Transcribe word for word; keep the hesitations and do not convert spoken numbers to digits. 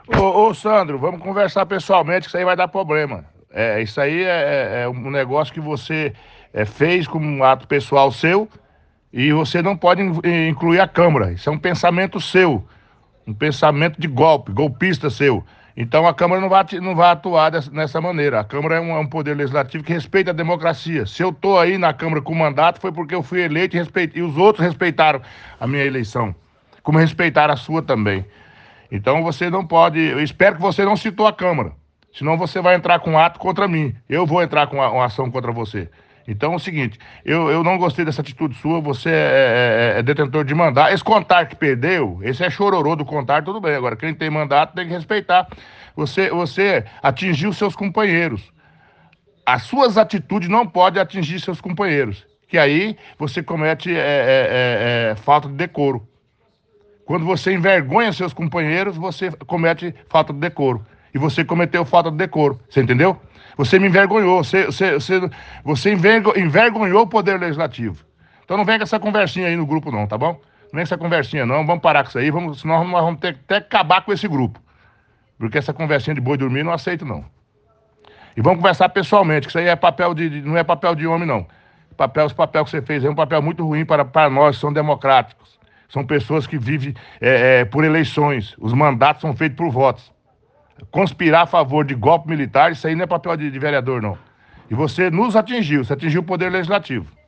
Ô, ô, Sandro, vamos conversar pessoalmente, que isso aí vai dar problema. É, isso aí é, é- é um negócio que você é, fez como um ato pessoal seu e você não pode in- incluir a Câmara. Isso é um pensamento seu, um pensamento de golpe, golpista seu. Então a Câmara não vai, ati- não vai atuar dessa, nessa maneira. A Câmara é um, é um poder legislativo que respeita a democracia. Se eu estou aí na Câmara com mandato, foi porque eu fui eleito e, respeitei, e os outros respeitaram a minha eleição, como respeitaram a sua também. Então você não pode. Eu espero que você não citou a Câmara. Senão você vai entrar com um ato contra mim. Eu vou entrar com uma, uma ação contra você. Então é o seguinte, eu, eu não gostei dessa atitude sua, você é, é- é detentor de mandato. Esse contar que perdeu, esse é chororô do contar, tudo bem. Agora, quem tem mandato tem que respeitar. Você, você atingiu seus companheiros. As suas atitudes não podem atingir seus companheiros. Que aí você comete é, é, é, é, falta de decoro. Quando você envergonha seus companheiros, você comete falta de decoro. E você cometeu falta de decoro. Você entendeu? Você me envergonhou. Você, você, você, você envergo- envergonhou o Poder Legislativo. Então não vem com essa conversinha aí no grupo, não, tá bom? Não vem com essa conversinha, não. Vamos parar com isso aí. Vamos, senão nós vamos ter que até acabar com esse grupo. Porque essa conversinha de boi dormir eu não aceito, não. E vamos conversar pessoalmente, que isso aí é papel de, de- não é papel de homem, não. Papel, esse papel que você fez é um papel muito ruim para, para nós, que são democráticos. São pessoas que vivem é, é, por eleições. Os mandatos são feitos por votos. Conspirar a favor de golpe militar, isso aí não é papel de, de vereador, não. E você nos atingiu, você atingiu o poder legislativo.